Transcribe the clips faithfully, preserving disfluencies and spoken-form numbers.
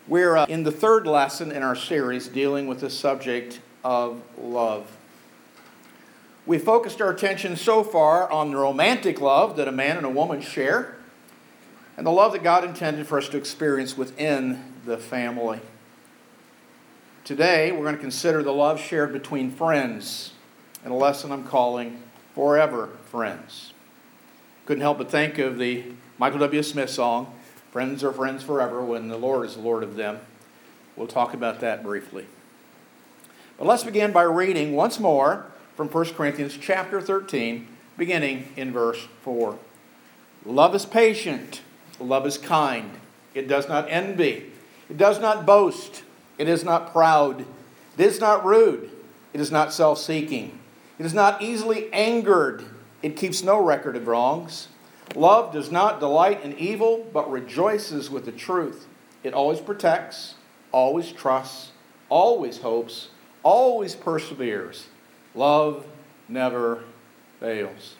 We're uh, in the third lesson in our series dealing with the subject of love. We've focused our attention so far on the romantic love that a man and a woman share, and the love that God intended for us to experience within the family. Today, we're going to consider the love shared between friends, in a lesson I'm calling Forever Friends. Couldn't help but think of the Michael W. Smith song, Friends are friends forever when the Lord is the Lord of them. We'll talk about that briefly. But let's begin by reading once more from First Corinthians chapter thirteen, beginning in verse four. Love is patient. Love is kind. It does not envy. It does not boast. It is not proud. It is not rude. It is not self-seeking. It is not easily angered. It keeps no record of wrongs. Love does not delight in evil, but rejoices with the truth. It always protects, always trusts, always hopes, always perseveres. Love never fails.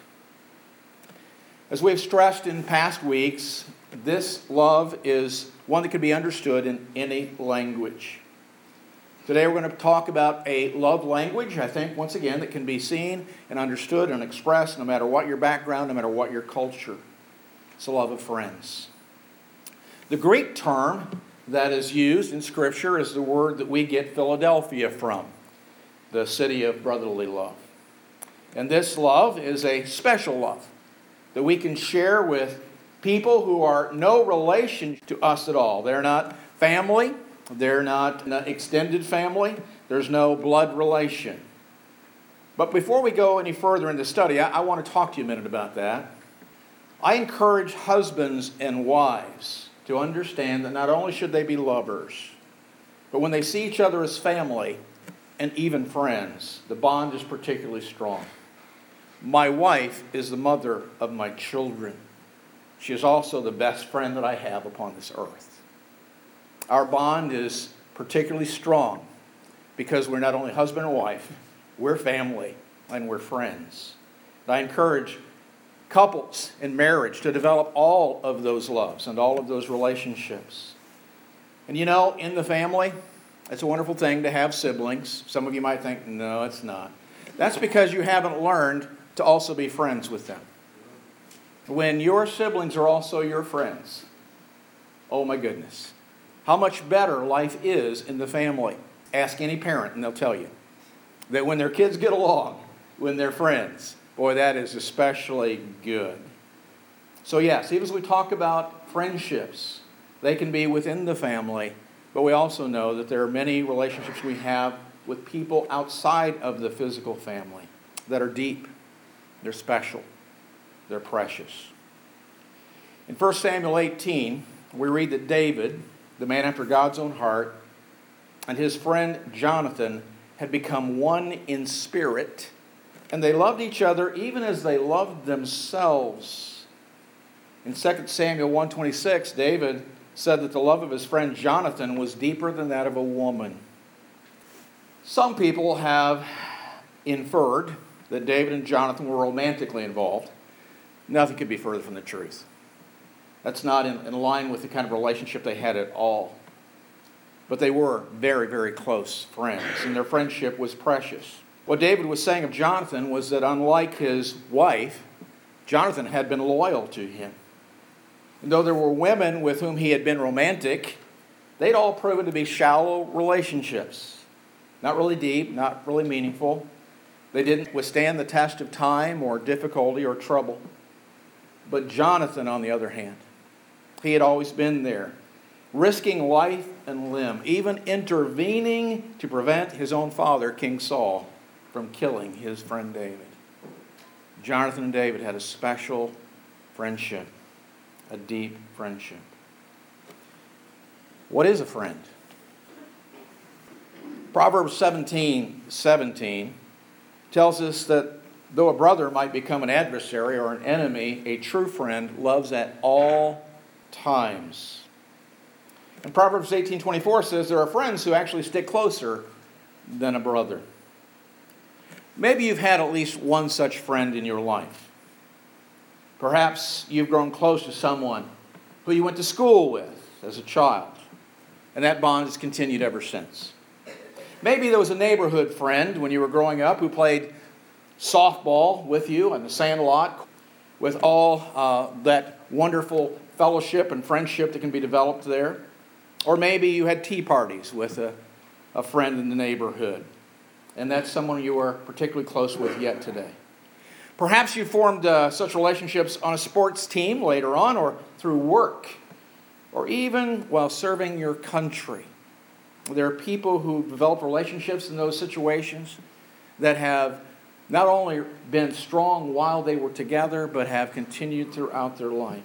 As we've stressed in past weeks, this love is one that can be understood in any language. Today we're going to talk about a love language, I think, once again, that can be seen and understood and expressed no matter what your background, no matter what your culture. It's the love of friends. The Greek term that is used in Scripture is the word that we get Philadelphia from, the city of brotherly love. And this love is a special love that we can share with people who are no relation to us at all. They're not family. They're not an extended family. There's no blood relation. But before we go any further in the study, I, I want to talk to you a minute about that. I encourage husbands and wives to understand that not only should they be lovers, but when they see each other as family and even friends, the bond is particularly strong. My wife is the mother of my children. She is also the best friend that I have upon this earth. Our bond is particularly strong because we're not only husband and wife, we're family and we're friends. And I encourage couples in marriage to develop all of those loves and all of those relationships. And you know, in the family, it's a wonderful thing to have siblings. Some of you might think, no, it's not. That's because you haven't learned to also be friends with them. When your siblings are also your friends, oh my goodness, how much better life is in the family. Ask any parent and they'll tell you that when their kids get along, when they're friends, boy, that is especially good. So yes, even as we talk about friendships, they can be within the family, but we also know that there are many relationships we have with people outside of the physical family that are deep, they're special, they're precious. In First Samuel eighteen, we read that David, the man after God's own heart, and his friend Jonathan had become one in spirit, and they loved each other even as they loved themselves. In Second Samuel one twenty-six, David said that the love of his friend Jonathan was deeper than that of a woman. Some people have inferred that David and Jonathan were romantically involved. Nothing could be further from the truth. That's not in, in line with the kind of relationship they had at all. But they were very, very close friends, and their friendship was precious. What David was saying of Jonathan was that unlike his wife, Jonathan had been loyal to him. And though there were women with whom he had been romantic, they'd all proven to be shallow relationships. Not really deep, not really meaningful. They didn't withstand the test of time or difficulty or trouble. But Jonathan, on the other hand, he had always been there, risking life and limb, even intervening to prevent his own father, King Saul, from killing his friend David. Jonathan and David had a special friendship, a deep friendship. What is a friend? Proverbs seventeen seventeen tells us that though a brother might become an adversary or an enemy, a true friend loves at all times. And Proverbs eighteen twenty-four says there are friends who actually stick closer than a brother. Maybe you've had at least one such friend in your life. Perhaps you've grown close to someone who you went to school with as a child. and that bond has continued ever since. Maybe there was a neighborhood friend when you were growing up who played softball with you in the sandlot with all uh, that wonderful fellowship and friendship that can be developed there. Or maybe you had tea parties with a, a friend in the neighborhood, and that's someone you are particularly close with yet today. Perhaps you formed uh, such relationships on a sports team later on, or through work, or even while serving your country. There are people who develop relationships in those situations that have not only been strong while they were together, but have continued throughout their life.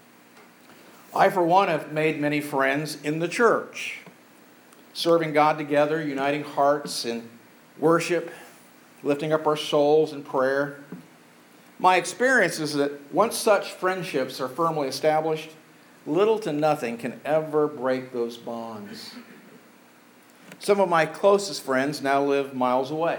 I, for one, have made many friends in the church, serving God together, uniting hearts in worship, lifting up our souls in prayer. My experience is that once such friendships are firmly established, little to nothing can ever break those bonds. Some of my closest friends now live miles away.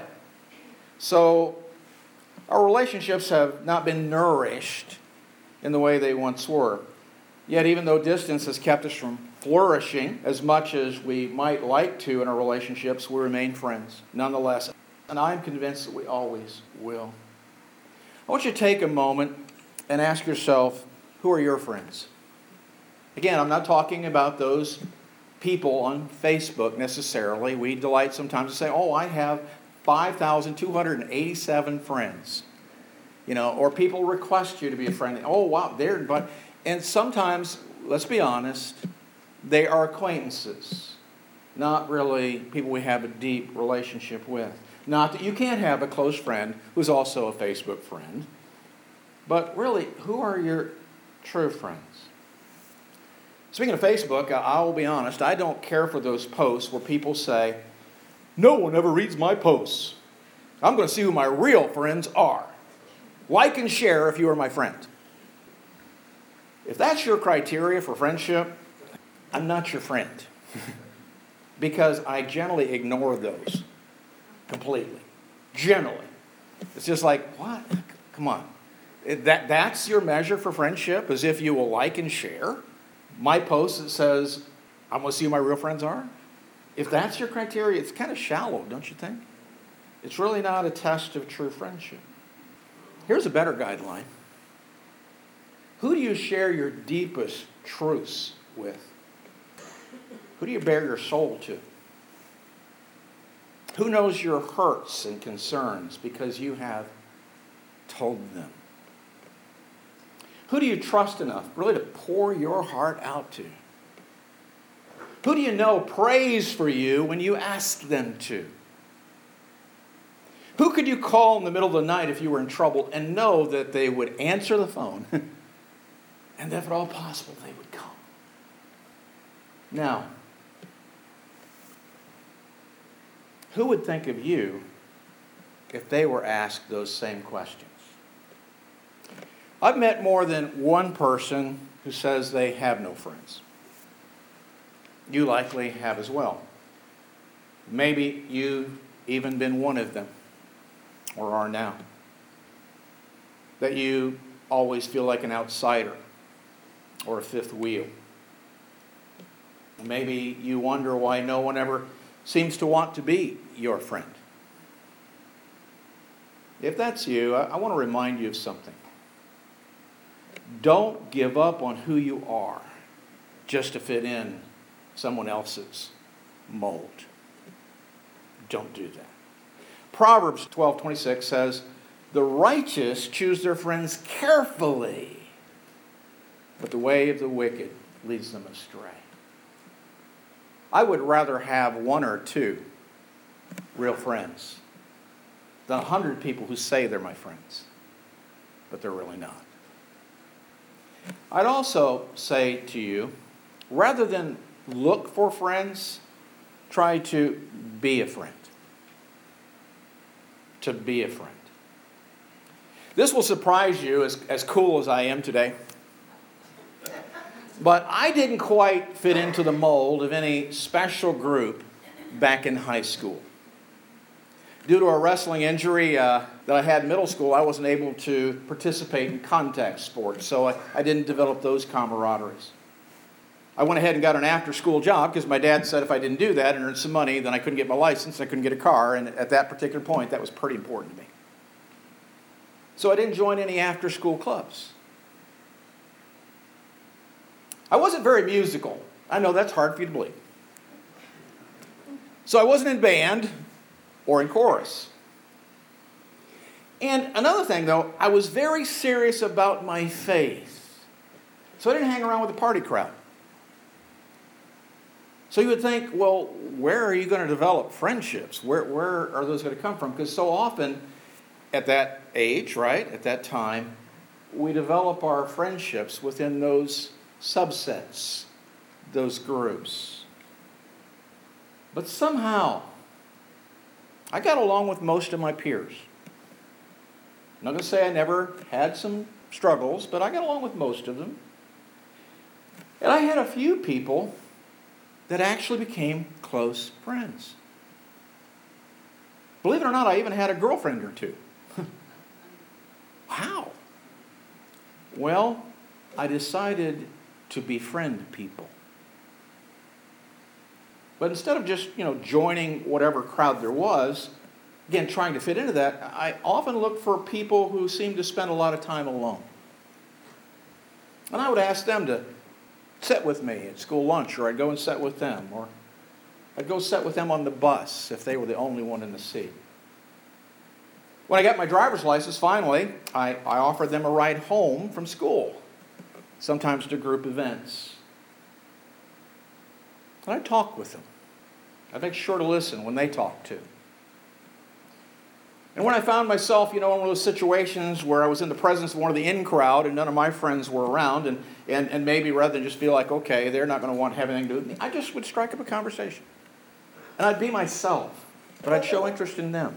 So our relationships have not been nourished in the way they once were. Yet even though distance has kept us from flourishing as much as we might like to in our relationships, we remain friends nonetheless. And I'm convinced that we always will. I want you to take a moment and ask yourself, who are your friends? Again, I'm not talking about those people on Facebook necessarily. We delight sometimes to say, oh, I have five thousand two hundred eighty-seven friends. You know, or people request you to be a friend. Oh, wow, they're but and sometimes, let's be honest, they are acquaintances, not really people we have a deep relationship with. Not that you can't have a close friend who's also a Facebook friend, but really, who are your true friends? Speaking of Facebook, I will be honest, I don't care for those posts where people say, no one ever reads my posts. I'm going to see who my real friends are. Like and share if you are my friend. If that's your criteria for friendship, I'm not your friend. Because I generally ignore those completely. Generally. It's just like, what? Come on. That, that's your measure for friendship, as if you will like and share my post that says, I'm going to see who my real friends are? If that's your criteria, it's kind of shallow, don't you think? It's really not a test of true friendship. Here's a better guideline. Who do you share your deepest truths with? Who do you bare your soul to? Who knows your hurts and concerns because you have told them? Who do you trust enough really to pour your heart out to? Who do you know prays for you when you ask them to? Who could you call in the middle of the night if you were in trouble and know that they would answer the phone and that if at all possible they would come? Now, who would think of you if they were asked those same questions? I've met more than one person who says they have no friends. You likely have as well. Maybe you've even been one of them, or are now. That you always feel like an outsider or a fifth wheel. Maybe you wonder why no one ever seems to want to be your friend. If that's you, I, I want to remind you of something. Don't give up on who you are just to fit in someone else's mold. Don't do that. Proverbs twelve twenty-six says, the righteous choose their friends carefully, but the way of the wicked leads them astray. I would rather have one or two real friends than a hundred people who say they're my friends, but they're really not. I'd also say to you, rather than look for friends, try to be a friend. To be a friend. This will surprise you, as, as cool as I am today. But I didn't quite fit into the mold of any special group back in high school. Due to a wrestling injury uh, that I had in middle school, I wasn't able to participate in contact sports, so I, I didn't develop those camaraderies. I went ahead and got an after-school job because my dad said if I didn't do that and earn some money, then I couldn't get my license, I couldn't get a car, and at that particular point, that was pretty important to me. So I didn't join any after-school clubs. I wasn't very musical. I know that's hard for you to believe. So I wasn't in band or in chorus. And another thing, though, I was very serious about my faith. So I didn't hang around with the party crowd. So you would think, well, where are you going to develop friendships? Where, where are those going to come from? Because so often at that age, right, at that time, we develop our friendships within those subsets, those groups. But somehow, I got along with most of my peers. I'm not going to say I never had some struggles, but I got along with most of them. And I had a few people that actually became close friends. Believe it or not, I even had a girlfriend or two. Wow. Well, I decided to befriend people. But instead of just, you know, joining whatever crowd there was, again, trying to fit into that, I often looked for people who seemed to spend a lot of time alone. And I would ask them to sit with me at school lunch, or I'd go and sit with them, or I'd go sit with them on the bus if they were the only one in the seat. When I got my driver's license, finally, I, I offered them a ride home from school, sometimes to group events. And I'd talk with them. I'd make sure to listen when they talked too. And when I found myself, you know, in one of those situations where I was in the presence of one of the in crowd and none of my friends were around, and, and, and maybe rather than just feel like, okay, they're not going to want to have anything to do with me, I just would strike up a conversation. And I'd be myself, but I'd show interest in them.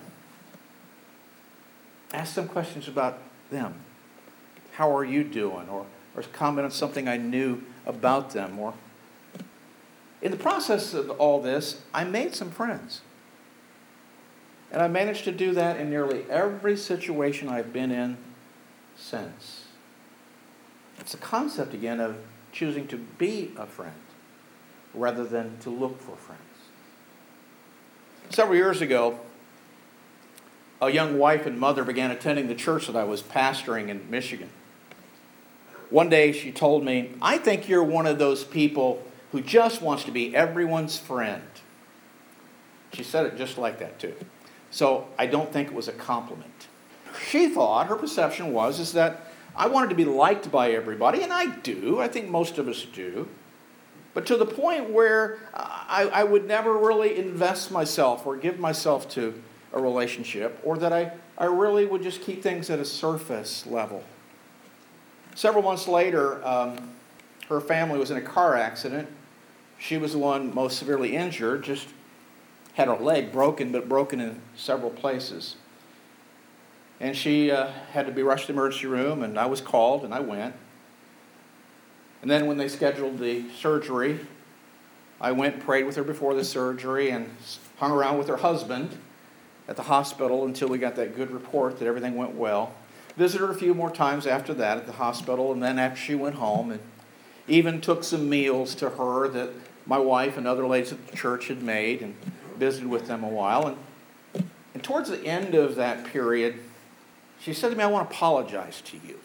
Ask them questions about them. How are you doing? Or, or comment on something I knew about them. Or in the process of all this, I made some friends. And I managed to do that in nearly every situation I've been in since. It's a concept, again, of choosing to be a friend rather than to look for friends. Several years ago, a young wife and mother began attending the church that I was pastoring in Michigan. One day she told me, "I think you're one of those people who just wants to be everyone's friend." She said it just like that, too. So I don't think it was a compliment. She thought, her perception was, is that I wanted to be liked by everybody, and I do. I think most of us do. But to the point where I, I would never really invest myself or give myself to a relationship, or that I, I really would just keep things at a surface level. Several months later, um, her family was in a car accident. She was the one most severely injured, just had her leg broken, but broken in several places. And she uh, had to be rushed to the emergency room, and I was called, and I went. And then when they scheduled the surgery, I went and prayed with her before the surgery and hung around with her husband at the hospital until we got that good report that everything went well. Visited her a few more times after that at the hospital, and then after she went home, and even took some meals to her that my wife and other ladies at the church had made, and visited with them a while. And, and towards the end of that period, she said to me, "I want to apologize to you."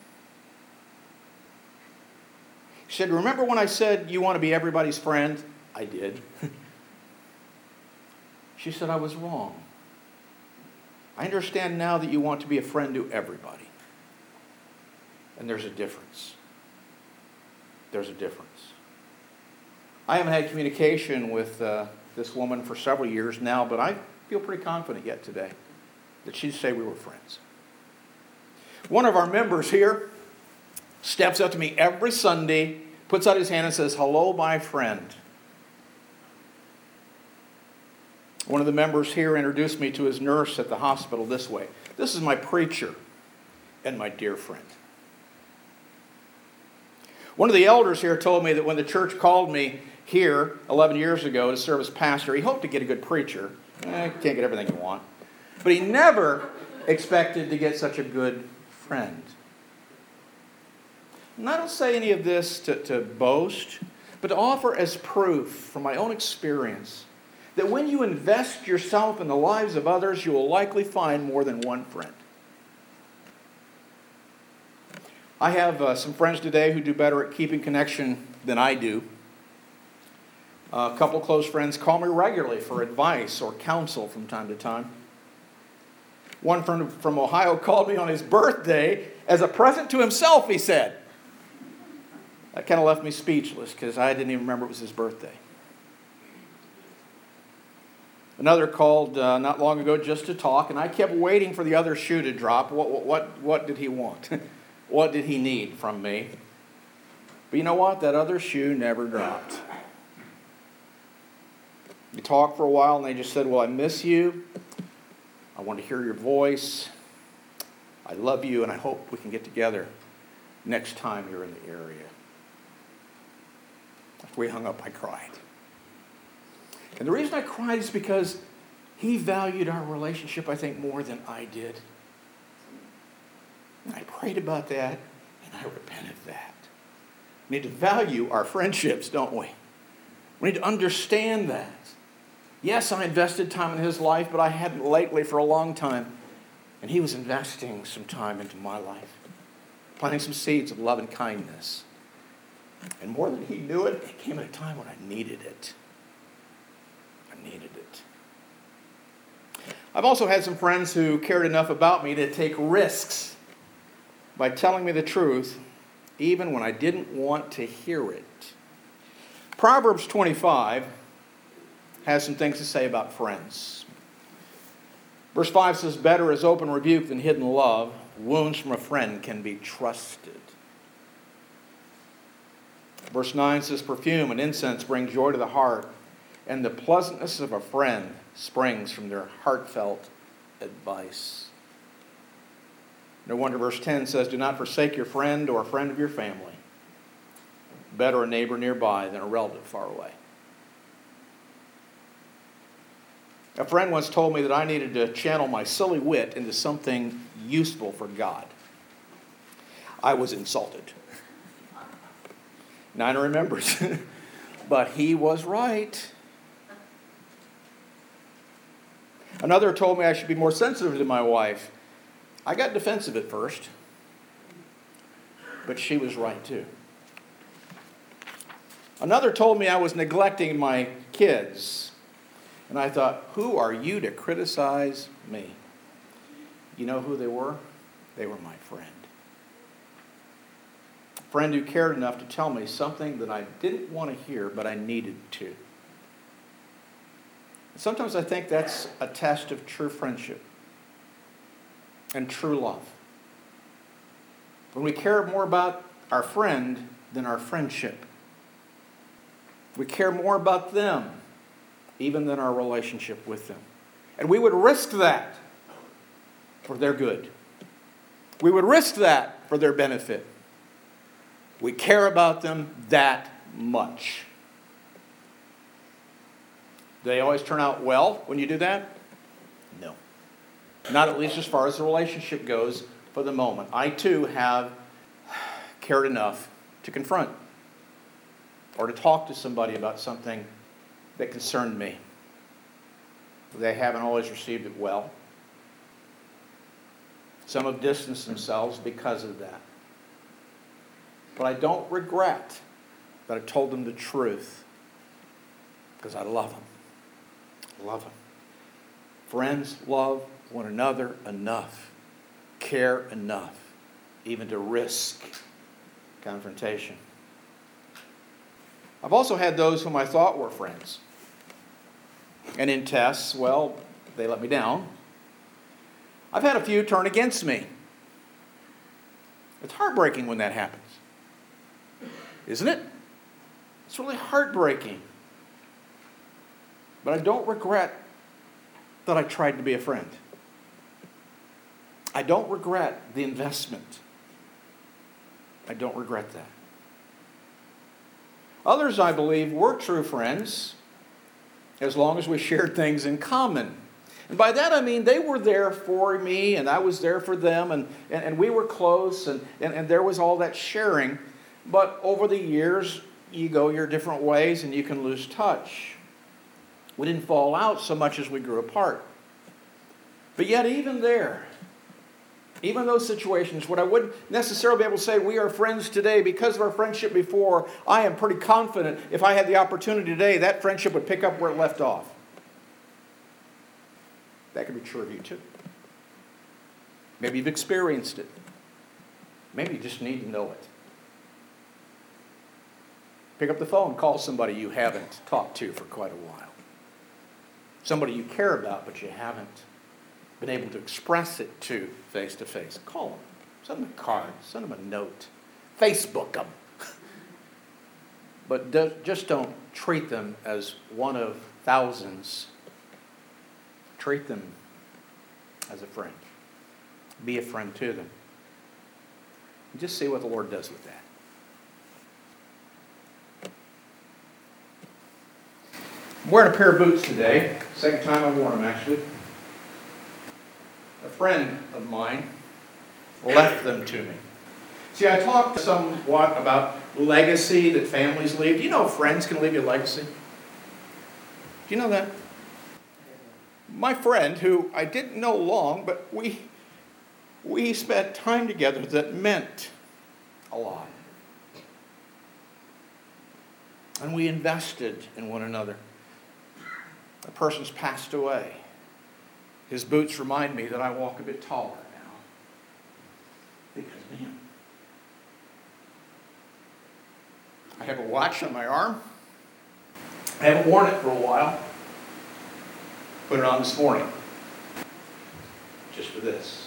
She said, "Remember when I said you want to be everybody's friend?" I did. She said, "I was wrong. I understand now that you want to be a friend to everybody. And there's a difference. There's a difference." I haven't had communication with uh, this woman for several years now, but I feel pretty confident yet today that she'd say we were friends. One of our members here steps up to me every Sunday, puts out his hand and says, "Hello, my friend." One of the members here introduced me to his nurse at the hospital this way: "This is my preacher and my dear friend." One of the elders here told me that when the church called me here eleven years ago to serve as pastor, he hoped to get a good preacher. Eh, can't get everything you want. But he never expected to get such a good friend. And I don't say any of this to, to boast, but to offer as proof from my own experience that when you invest yourself in the lives of others, you will likely find more than one friend. I have uh, some friends today who do better at keeping connection than I do. Uh, a couple of close friends call me regularly for advice or counsel from time to time. One friend from Ohio called me on his birthday as a present to himself, he said. That kind of left me speechless because I didn't even remember it was his birthday. Another called uh, not long ago just to talk, and I kept waiting for the other shoe to drop. What, what, what, what did he want? What did he need from me? But you know what? That other shoe never dropped. We talked for a while, and they just said, well, I miss you. I want to hear your voice. I love you, and I hope we can get together next time you're in the area. After we hung up, I cried. And the reason I cried is because he valued our relationship, I think, more than I did. And I prayed about that, and I repent of that. We need to value our friendships, don't we? We need to understand that. Yes, I invested time in his life, but I hadn't lately for a long time. And he was investing some time into my life, planting some seeds of love and kindness. And more than he knew it, it came at a time when I needed it. I needed it. I've also had some friends who cared enough about me to take risks by telling me the truth, even when I didn't want to hear it. Proverbs twenty-five has some things to say about friends. Verse five says, better is open rebuke than hidden love. Wounds from a friend can be trusted. Verse nine says, perfume and incense bring joy to the heart, and the pleasantness of a friend springs from their heartfelt advice. No wonder verse ten says, do not forsake your friend or a friend of your family. Better a neighbor nearby than a relative far away. A friend once told me that I needed to channel my silly wit into something useful for God. I was insulted. Nina remembers. But he was right. Another told me I should be more sensitive to my wife. I got defensive at first, but she was right too. Another told me I was neglecting my kids. And I thought, who are you to criticize me? You know who they were? They were my friend. A friend who cared enough to tell me something that I didn't want to hear, but I needed to. And sometimes I think that's a test of true friendship and true love. When we care more about our friend than our friendship. We care more about them even than our relationship with them. And we would risk that for their good. We would risk that for their benefit. We care about them that much. Do they always turn out well when you do that? No. Not at least as far as the relationship goes for the moment. I too have cared enough to confront or to talk to somebody about something that concerned me. They haven't always received it well. Some have distanced themselves because of that. But I don't regret that I told them the truth because I love them. I love them. Friends love one another enough, care enough, even to risk confrontation. I've also had those whom I thought were friends. And in tests, well, they let me down. I've had a few turn against me. It's heartbreaking when that happens. Isn't it? It's really heartbreaking. But I don't regret that I tried to be a friend. I don't regret the investment. I don't regret that. Others, I believe, were true friends as long as we shared things in common. And by that I mean they were there for me and I was there for them and, and, and we were close and, and, and there was all that sharing. But over the years, you go your different ways and you can lose touch. We didn't fall out so much as we grew apart. But yet even there, even those situations, what I wouldn't necessarily be able to say we are friends today because of our friendship before, I am pretty confident if I had the opportunity today, that friendship would pick up where it left off. That could be true of you too. Maybe you've experienced it. Maybe you just need to know it. Pick up the phone, call somebody you haven't talked to for quite a while. Somebody you care about, but you haven't been able to express it to face to face. Call them. Send them a card. Send them a note. Facebook them. But do, just don't treat them as one of thousands. Treat them as a friend. Be a friend to them. And just see what the Lord does with that. I'm wearing a pair of boots today. Second time I've worn them, actually. A friend of mine left them to me. See, I talked somewhat about legacy that families leave. Do you know friends can leave you a legacy? Do you know that? My friend, who I didn't know long, but we, we spent time together that meant a lot. And we invested in one another. A person's passed away. His boots remind me that I walk a bit taller now because of him. I have a watch on my arm. I haven't worn it for a while. Put it on this morning. Just for this.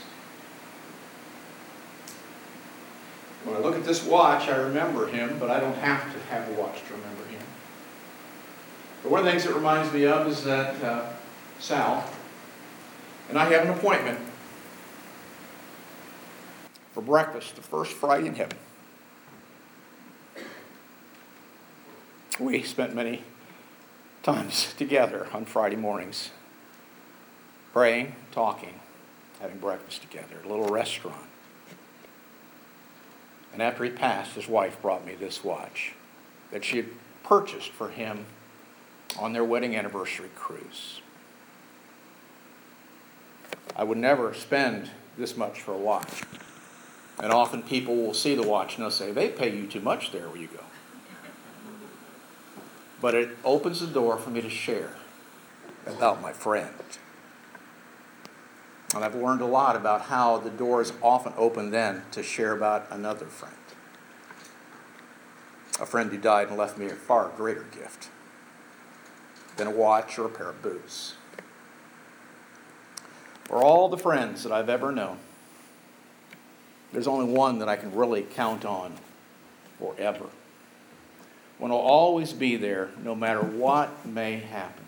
When I look at this watch, I remember him, but I don't have to have a watch to remember him. But one of the things it reminds me of is that uh, Sal and I have an appointment for breakfast the first Friday in heaven. We spent many times together on Friday mornings, praying, talking, having breakfast together, a little restaurant. And after he passed, his wife brought me this watch that she had purchased for him on their wedding anniversary cruise. I would never spend this much for a watch. And often people will see the watch and they'll say, they pay you too much there where you go. But it opens the door for me to share about my friend. And I've learned a lot about how the door is often open then to share about another friend. A friend who died and left me a far greater gift than a watch or a pair of boots. For all the friends that I've ever known, there's only one that I can really count on forever. One will always be there no matter what may happen.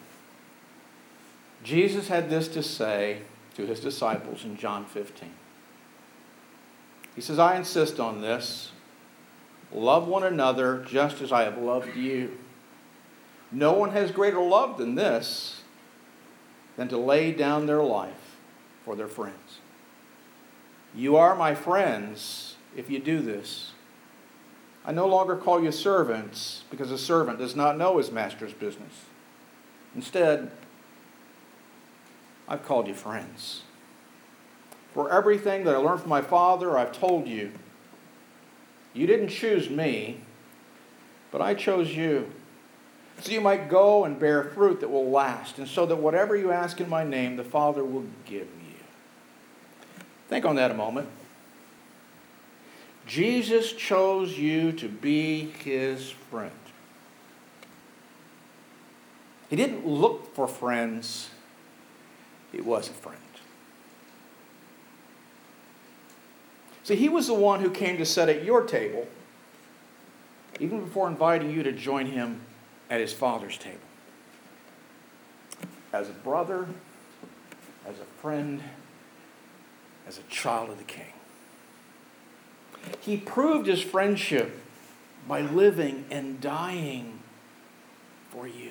Jesus had this to say to his disciples in John fifteen. He says, I insist on this. Love one another just as I have loved you. No one has greater love than this, than to lay down their life for their friends. You are my friends if you do this. I no longer call you servants because a servant does not know his master's business. Instead, I've called you friends. For everything that I learned from my Father, I've told you. You didn't choose me, but I chose you. So you might go and bear fruit that will last, and so that whatever you ask in my name, the Father will give you. Think on that a moment. Jesus chose you to be his friend. He didn't look for friends. He was a friend. See, he was the one who came to sit at your table, even before inviting you to join him at his Father's table. As a brother, as a friend, as a child of the King. He proved his friendship by living and dying for you.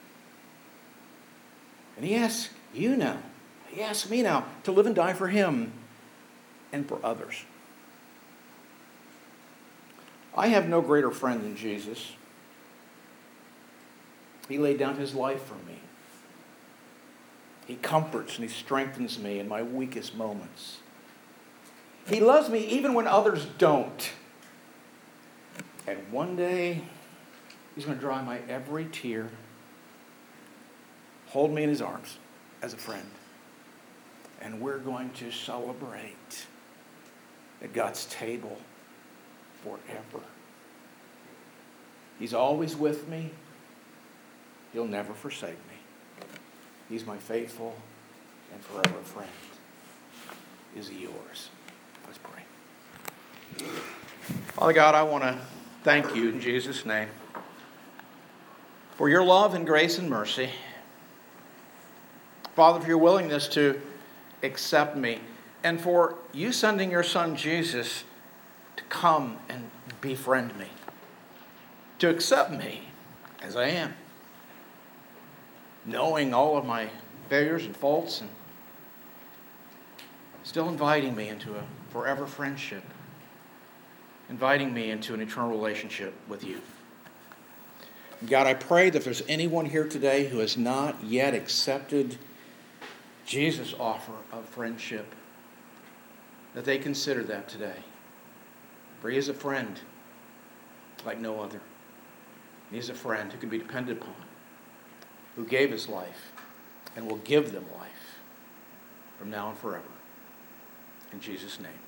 And he asks you now, he asks me now to live and die for him and for others. I have no greater friend than Jesus. He laid down his life for me. He comforts and he strengthens me in my weakest moments. He loves me even when others don't. And one day, he's going to dry my every tear, hold me in his arms as a friend, and we're going to celebrate at God's table forever. He's always with me. He'll never forsake me. He's my faithful and forever friend. Is he yours? Let's pray. Father God, I want to thank you in Jesus' name for your love and grace and mercy. Father, for your willingness to accept me, and for you sending your Son Jesus to come and befriend me, to accept me as I am, knowing all of my failures and faults, and still inviting me into a forever friendship, inviting me into an eternal relationship with you. God, I pray that if there's anyone here today who has not yet accepted Jesus' offer of friendship, that they consider that today. For he is a friend like no other. He is a friend who can be depended upon, who gave his life and will give them life from now and forever. In Jesus' name.